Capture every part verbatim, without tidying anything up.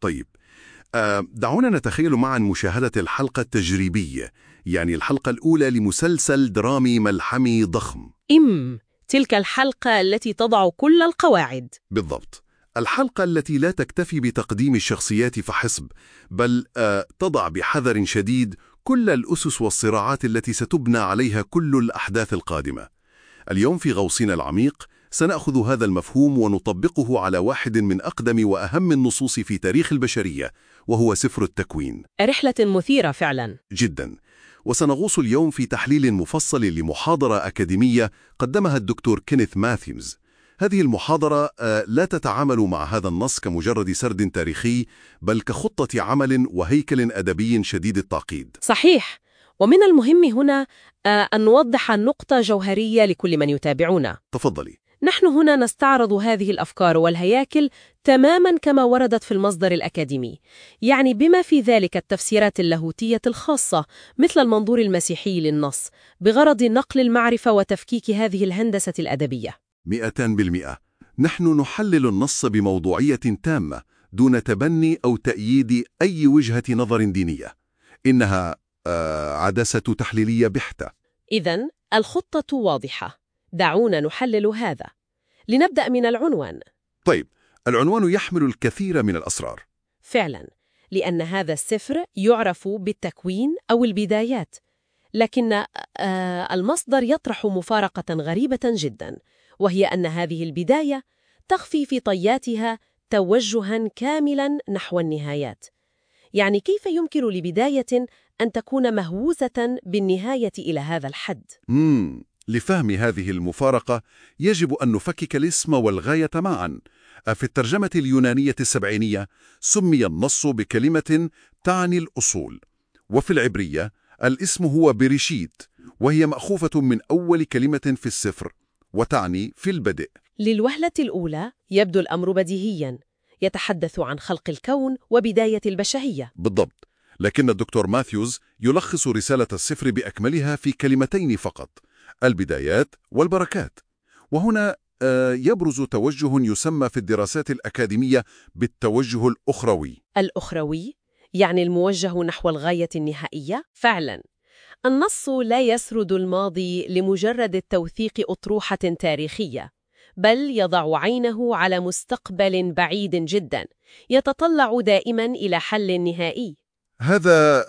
طيب، آه دعونا نتخيل معا مشاهدة الحلقة التجريبية، يعني الحلقة الأولى لمسلسل درامي ملحمي ضخم. إم تلك الحلقة التي تضع كل القواعد. بالضبط، الحلقة التي لا تكتفي بتقديم الشخصيات فحسب، بل آه تضع بحذر شديد كل الأسس والصراعات التي ستبنى عليها كل الأحداث القادمة. اليوم في غوصنا العميق سنأخذ هذا المفهوم ونطبقه على واحد من أقدم وأهم النصوص في تاريخ البشرية، وهو سفر التكوين. رحلة مثيرة فعلا. جدا. وسنغوص اليوم في تحليل مفصل لمحاضرة أكاديمية قدمها الدكتور كينيث ماثيوز. هذه المحاضرة لا تتعامل مع هذا النص كمجرد سرد تاريخي، بل كخطة عمل وهيكل أدبي شديد التعقيد. صحيح. ومن المهم هنا أن نوضح نقطة جوهرية لكل من يتابعنا. تفضلي. نحن هنا نستعرض هذه الأفكار والهياكل تماماً كما وردت في المصدر الأكاديمي، يعني بما في ذلك التفسيرات اللاهوتية الخاصة مثل المنظور المسيحي للنص، بغرض نقل المعرفة وتفكيك هذه الهندسة الأدبية. مئة بالمئة. نحن نحلل النص بموضوعية تامة دون تبني أو تأييد أي وجهة نظر دينية. إنها آه عدسة تحليلية بحتة. إذن الخطة واضحة، دعونا نحلل هذا. لنبدأ من العنوان. طيب، العنوان يحمل الكثير من الأسرار. فعلا، لأن هذا السفر يعرف بالتكوين أو البدايات، لكن المصدر يطرح مفارقة غريبة جدا، وهي أن هذه البداية تخفي في طياتها توجها كاملا نحو النهايات. يعني كيف يمكن لبداية أن تكون مهووسة بالنهاية إلى هذا الحد؟ مم. لفهم هذه المفارقة يجب أن نفكك الاسم والغاية معا. في الترجمة اليونانية السبعينية سمي النص بكلمة تعني الأصول، وفي العبرية الاسم هو بريشيت، وهي مأخوذة من أول كلمة في السفر وتعني في البدء. للوهلة الأولى يبدو الأمر بديهياً، يتحدث عن خلق الكون وبداية البشرية. بالضبط، لكن الدكتور ماثيوز يلخص رسالة السفر بأكملها في كلمتين فقط: البدايات والبركات. وهنا يبرز توجه يسمى في الدراسات الأكاديمية بالتوجه الأخروي. الأخروي يعني الموجه نحو الغاية النهائية؟ فعلاً، النص لا يسرد الماضي لمجرد التوثيق أطروحة تاريخية، بل يضع عينه على مستقبل بعيد جداً، يتطلع دائماً إلى حل نهائي. هذا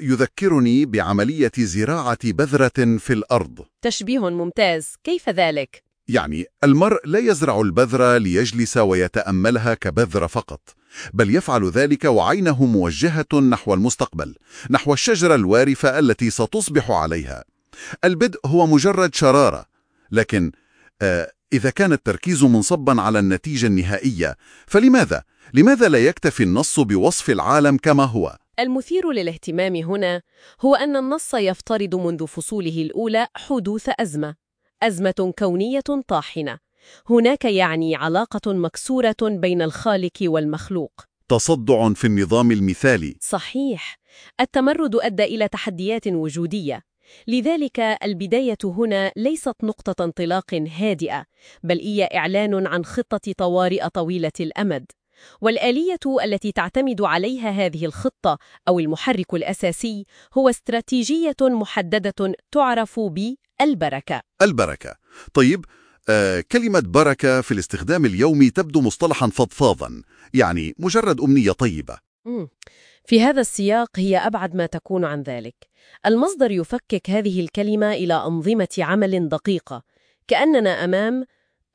يذكرني بعملية زراعة بذرة في الأرض. تشبيه ممتاز، كيف ذلك؟ يعني المرء لا يزرع البذرة ليجلس ويتأملها كبذرة فقط، بل يفعل ذلك وعينه موجهة نحو المستقبل، نحو الشجرة الوارفة التي ستصبح عليها. البدء هو مجرد شرارة، لكن آه إذا كان التركيز منصبا على النتيجة النهائية، فلماذا؟ لماذا لا يكتفي النص بوصف العالم كما هو؟ المثير للاهتمام هنا هو أن النص يفترض منذ فصوله الأولى حدوث أزمة، أزمة كونية طاحنة. هناك يعني علاقة مكسورة بين الخالق والمخلوق، تصدع في النظام المثالي. صحيح، التمرد أدى إلى تحديات وجودية. لذلك البداية هنا ليست نقطة انطلاق هادئة، بل هي إعلان عن خطة طوارئ طويلة الأمد. والآلية التي تعتمد عليها هذه الخطة أو المحرك الأساسي هو استراتيجية محددة تعرف بالبركة. البركة. طيب، آه كلمة بركة في الاستخدام اليومي تبدو مصطلحا فضفاضا، يعني مجرد أمنية طيبة. مم. في هذا السياق هي أبعد ما تكون عن ذلك. المصدر يفكك هذه الكلمة إلى أنظمة عمل دقيقة، كأننا أمام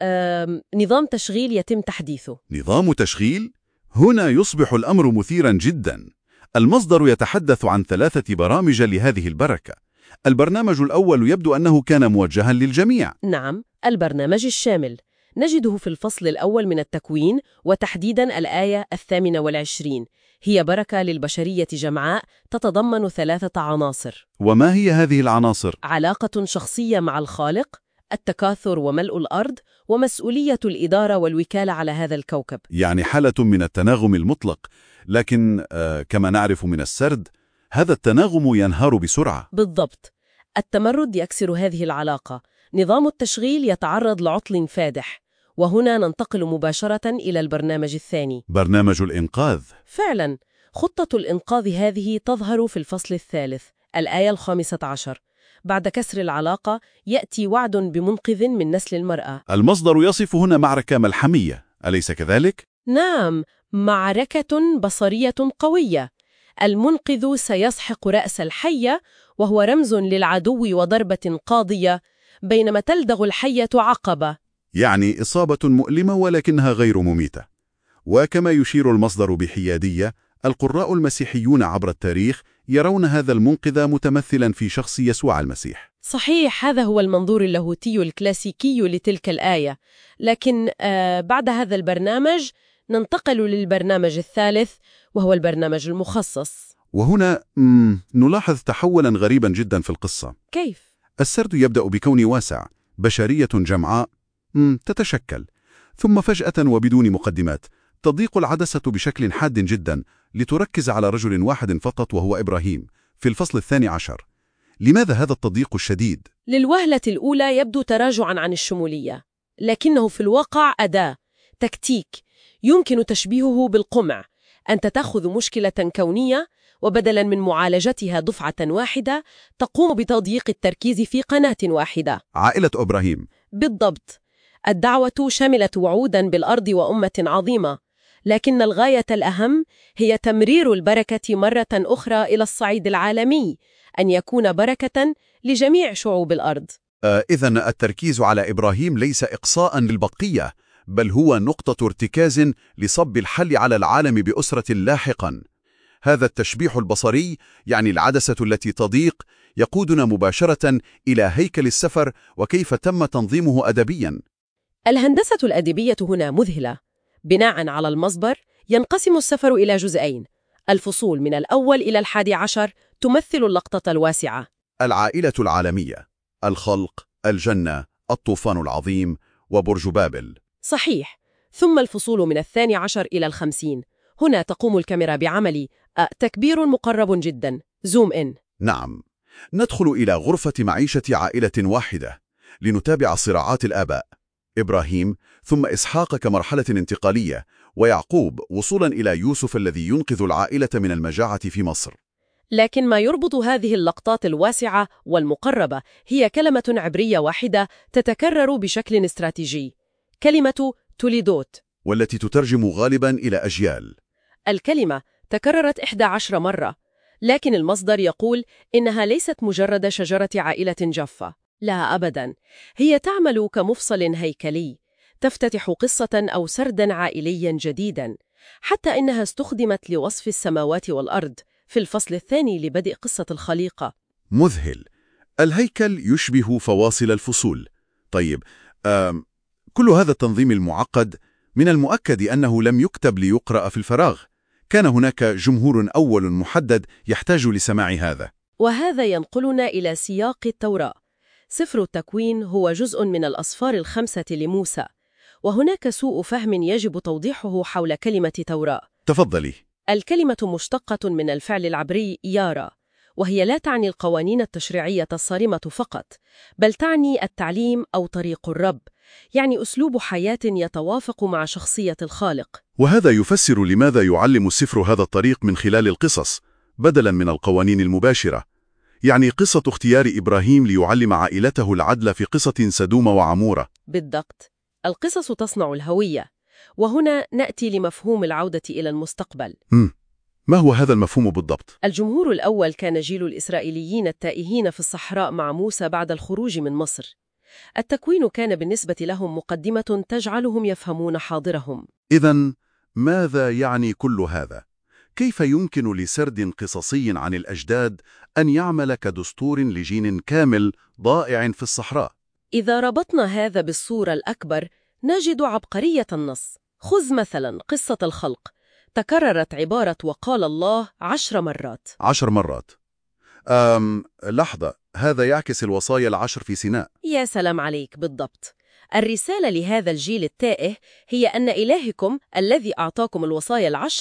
نظام تشغيل يتم تحديثه. نظام تشغيل؟ هنا يصبح الأمر مثيرا جدا. المصدر يتحدث عن ثلاثة برامج لهذه البركة. البرنامج الأول يبدو أنه كان موجها للجميع. نعم، البرنامج الشامل نجده في الفصل الأول من التكوين، وتحديدا الآية الثامنة والعشرين. هي بركة للبشرية جمعاء تتضمن ثلاثة عناصر. وما هي هذه العناصر؟ علاقة شخصية مع الخالق، التكاثر وملء الأرض، ومسؤولية الإدارة والوكالة على هذا الكوكب. يعني حالة من التناغم المطلق، لكن آه كما نعرف من السرد هذا التناغم ينهار بسرعة. بالضبط، التمرد يكسر هذه العلاقة. نظام التشغيل يتعرض لعطل فادح، وهنا ننتقل مباشرة إلى البرنامج الثاني. برنامج الإنقاذ. فعلا، خطة الإنقاذ هذه تظهر في الفصل الثالث، الآية الخامسة عشر. بعد كسر العلاقة يأتي وعد بمنقذ من نسل المرأة. المصدر يصف هنا معركة ملحمية، أليس كذلك؟ نعم، معركة بصرية قوية. المنقذ سيسحق رأس الحية، وهو رمز للعدو وضربة قاضية، بينما تلدغ الحية عقبة. يعني إصابة مؤلمة ولكنها غير مميتة. وكما يشير المصدر بحيادية، القراء المسيحيون عبر التاريخ يرون هذا المنقذ متمثلا في شخص يسوع المسيح. صحيح، هذا هو المنظور اللاهوتي الكلاسيكي لتلك الآية. لكن آه بعد هذا البرنامج ننتقل للبرنامج الثالث، وهو البرنامج المخصص. وهنا مم نلاحظ تحولا غريبا جدا في القصة. كيف؟ السرد يبدأ بكون واسع، بشرية جمعاء مم تتشكل، ثم فجأة وبدون مقدمات تضيق العدسة بشكل حاد جدا لتركز على رجل واحد فقط، وهو إبراهيم في الفصل الثاني عشر. لماذا هذا التضييق الشديد؟ للوهلة الأولى يبدو تراجعا عن الشمولية، لكنه في الواقع أداة، تكتيك يمكن تشبيهه بالقمع. أنت تأخذ مشكلة كونية وبدلا من معالجتها دفعة واحدة تقوم بتضييق التركيز في قناة واحدة. عائلة إبراهيم. بالضبط. الدعوة شملت وعودا بالأرض وأمة عظيمة، لكن الغاية الأهم هي تمرير البركة مرة أخرى إلى الصعيد العالمي، أن يكون بركة لجميع شعوب الأرض. آه إذن التركيز على إبراهيم ليس إقصاء للبقية، بل هو نقطة ارتكاز لصب الحل على العالم بأسرة لاحقا. هذا التشبيح البصري، يعني العدسة التي تضيق، يقودنا مباشرة إلى هيكل السفر وكيف تم تنظيمه أدبيا. الهندسة الأدبية هنا مذهلة. بناء على المصدر ينقسم السفر إلى جزئين. الفصول من الأول إلى الحادي عشر تمثل اللقطة الواسعة: العائلة العالمية، الخلق، الجنة، الطوفان العظيم، وبرج بابل. صحيح. ثم الفصول من الثاني عشر إلى الخمسين، هنا تقوم الكاميرا بعمل تكبير مقرب جدا، زوم إن. نعم، ندخل إلى غرفة معيشة عائلة واحدة لنتابع صراعات الآباء، إبراهيم ثم إسحاق كمرحلة انتقالية، ويعقوب وصولا إلى يوسف الذي ينقذ العائلة من المجاعة في مصر. لكن ما يربط هذه اللقطات الواسعة والمقربة هي كلمة عبرية واحدة تتكرر بشكل استراتيجي، كلمة توليدوت، والتي تترجم غالبا إلى أجيال. الكلمة تكررت إحدى عشر مرة، لكن المصدر يقول إنها ليست مجرد شجرة عائلة جافة. لا أبدا، هي تعمل كمفصل هيكلي، تفتتح قصة أو سردا عائليا جديدا. حتى إنها استخدمت لوصف السماوات والأرض في الفصل الثاني لبدء قصة الخليقة. مذهل. الهيكل يشبه فواصل الفصول. طيب، آم كل هذا التنظيم المعقد من المؤكد أنه لم يكتب ليقرأ في الفراغ. كان هناك جمهور أول محدد يحتاج لسماع هذا. وهذا ينقلنا إلى سياق التوراة. سفر التكوين هو جزء من الأسفار الخمسة لموسى، وهناك سوء فهم يجب توضيحه حول كلمة توراة. تفضلي. الكلمة مشتقة من الفعل العبري يارا، وهي لا تعني القوانين التشريعية الصارمة فقط، بل تعني التعليم أو طريق الرب، يعني أسلوب حياة يتوافق مع شخصية الخالق. وهذا يفسر لماذا يعلم السفر هذا الطريق من خلال القصص بدلاً من القوانين المباشرة. يعني قصة اختيار إبراهيم ليعلم عائلته العدل في قصة سدوم وعمورة. بالضبط، القصص تصنع الهوية، وهنا نأتي لمفهوم العودة إلى المستقبل. مم. ما هو هذا المفهوم بالضبط؟ الجمهور الأول كان جيل الإسرائيليين التائهين في الصحراء مع موسى بعد الخروج من مصر. التكوين كان بالنسبة لهم مقدمة تجعلهم يفهمون حاضرهم. إذن ماذا يعني كل هذا؟ كيف يمكن لسرد قصصي عن الأجداد أن يعمل كدستور لجيل كامل ضائع في الصحراء؟ إذا ربطنا هذا بالصورة الأكبر نجد عبقرية النص. خذ مثلا قصة الخلق، تكررت عبارة وقال الله عشر مرات. عشر مرات. أم لحظة، هذا يعكس الوصايا العشر في سيناء. يا سلام عليك، بالضبط. الرسالة لهذا الجيل التائه هي أن إلهكم الذي أعطاكم الوصايا العشر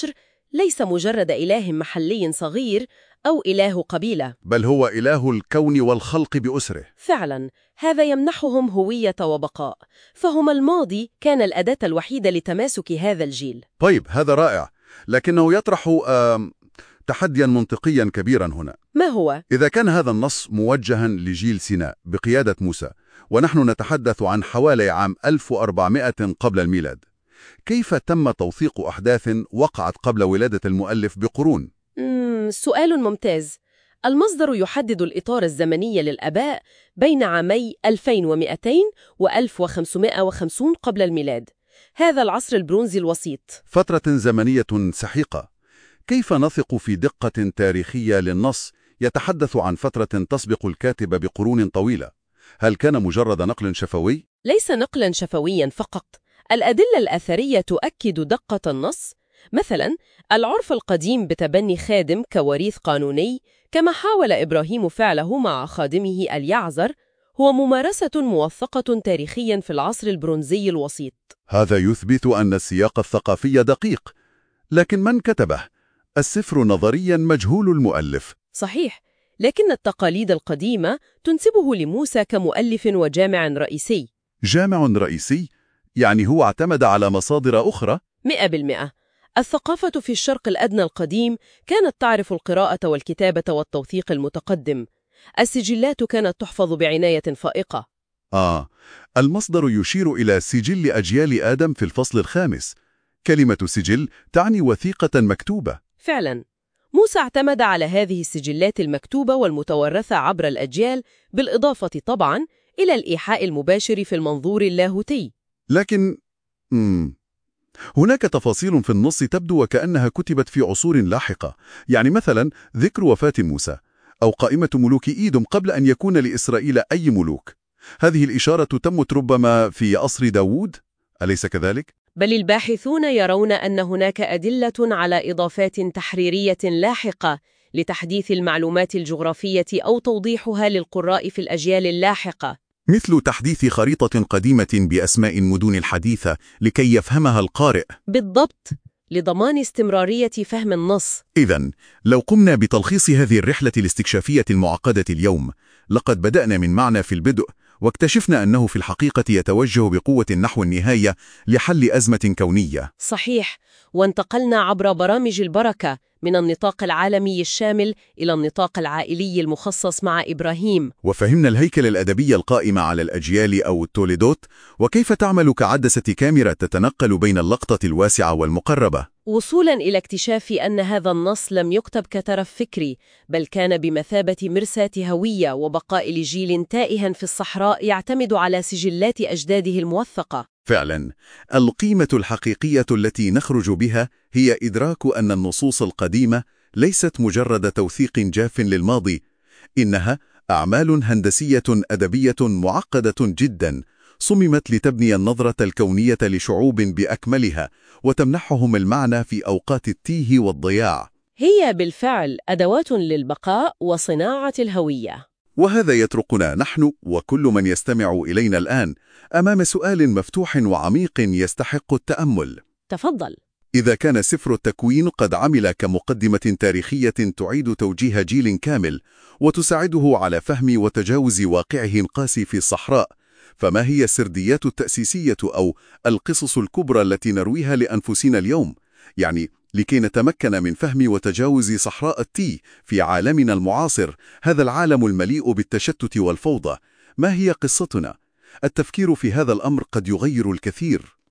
ليس مجرد إله محلي صغير أو إله قبيلة. بل هو إله الكون والخلق بأسره. فعلا، هذا يمنحهم هوية وبقاء، فهم الماضي كان الأداة الوحيدة لتماسك هذا الجيل. طيب، هذا رائع، لكنه يطرح آم، تحديا منطقيا كبيرا هنا. ما هو؟ إذا كان هذا النص موجها لجيل سيناء بقيادة موسى، ونحن نتحدث عن حوالي عام ألف وأربعمائة قبل الميلاد، كيف تم توثيق أحداث وقعت قبل ولادة المؤلف بقرون؟ مم، سؤال ممتاز. المصدر يحدد الإطار الزمني للآباء بين عامي ألفين ومئتين و ألف وخمسمائة وخمسين قبل الميلاد، هذا العصر البرونزي الوسيط. فترة زمنية سحيقة. كيف نثق في دقة تاريخية للنص يتحدث عن فترة تسبق الكاتب بقرون طويلة؟ هل كان مجرد نقل شفوي؟ ليس نقلاً شفوياً فقط، الأدلة الأثرية تؤكد دقة النص. مثلاً، العرف القديم بتبني خادم كوريث قانوني، كما حاول إبراهيم فعله مع خادمه اليعزر، هو ممارسة موثقة تاريخياً في العصر البرونزي الوسيط. هذا يثبت أن السياق الثقافي دقيق، لكن من كتبه؟ السفر نظريا مجهول المؤلف. صحيح، لكن التقاليد القديمة تنسبه لموسى كمؤلف وجامع رئيسي. جامع رئيسي؟ يعني هو اعتمد على مصادر أخرى؟ مئة بالمئة. الثقافة في الشرق الأدنى القديم كانت تعرف القراءة والكتابة والتوثيق المتقدم. السجلات كانت تحفظ بعناية فائقة. آه، المصدر يشير إلى سجل أجيال آدم في الفصل الخامس. كلمة سجل تعني وثيقة مكتوبة. فعلا، موسى اعتمد على هذه السجلات المكتوبة والمتورثة عبر الأجيال، بالإضافة طبعا إلى الإيحاء المباشر في المنظور اللاهوتي. لكن مم. هناك تفاصيل في النص تبدو وكأنها كتبت في عصور لاحقة، يعني مثلا ذكر وفاة موسى أو قائمة ملوك إيدوم قبل أن يكون لإسرائيل أي ملوك. هذه الإشارة تمت ربما في عصر داوود، أليس كذلك؟ بل الباحثون يرون أن هناك أدلة على إضافات تحريرية لاحقة لتحديث المعلومات الجغرافية أو توضيحها للقراء في الأجيال اللاحقة، مثل تحديث خريطة قديمة بأسماء المدن الحديثة لكي يفهمها القارئ. بالضبط، لضمان استمرارية فهم النص. إذن، لو قمنا بتلخيص هذه الرحلة الاستكشافية المعقدة اليوم، لقد بدأنا من معنى في البدء، واكتشفنا أنه في الحقيقة يتوجه بقوة نحو النهاية لحل أزمة كونية. صحيح، وانتقلنا عبر برامج البركة من النطاق العالمي الشامل إلى النطاق العائلي المخصص مع إبراهيم، وفهمنا الهيكل الأدبي القائم على الأجيال أو التوليدوت، وكيف تعمل كعدسة كاميرا تتنقل بين اللقطة الواسعة والمقربة، وصولاً إلى اكتشاف أن هذا النص لم يكتب كترف فكري، بل كان بمثابة مرساة هوية وبقاء لجيل تائه في الصحراء يعتمد على سجلات أجداده الموثقة. فعلا، القيمة الحقيقية التي نخرج بها هي إدراك أن النصوص القديمة ليست مجرد توثيق جاف للماضي، إنها أعمال هندسية أدبية معقدة جدا صممت لتبني النظرة الكونية لشعوب بأكملها وتمنحهم المعنى في أوقات التيه والضياع. هي بالفعل أدوات للبقاء وصناعة الهوية. وهذا يتركنا نحن وكل من يستمع إلينا الآن أمام سؤال مفتوح وعميق يستحق التأمل. تفضل. إذا كان سفر التكوين قد عمل كمقدمة تاريخية تعيد توجيه جيل كامل وتساعده على فهم وتجاوز واقعه القاسي في الصحراء، فما هي السرديات التأسيسية أو القصص الكبرى التي نرويها لأنفسنا اليوم؟ يعني لكي نتمكن من فهم وتجاوز صحراء التي في عالمنا المعاصر، هذا العالم المليء بالتشتت والفوضى، ما هي قصتنا؟ التفكير في هذا الأمر قد يغير الكثير.